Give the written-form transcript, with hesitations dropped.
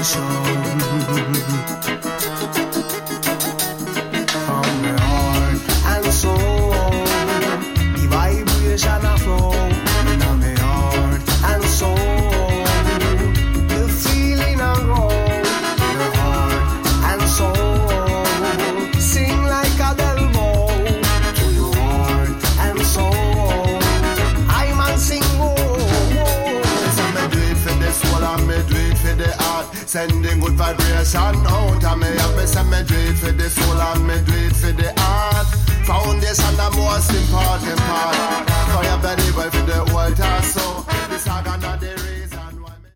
From my heart and soul, the vibration of flow. In my heart and soul, the feeling of grow. My heart and soul, sing like a bell bow. To your heart and soul, I man sing so me do it for the soul and me do it for the heart. Sending good vibration out of me. And me say me do it for the soul and me do it for the heart. Foundation the most important part. For your body, well for the world also. This organ of the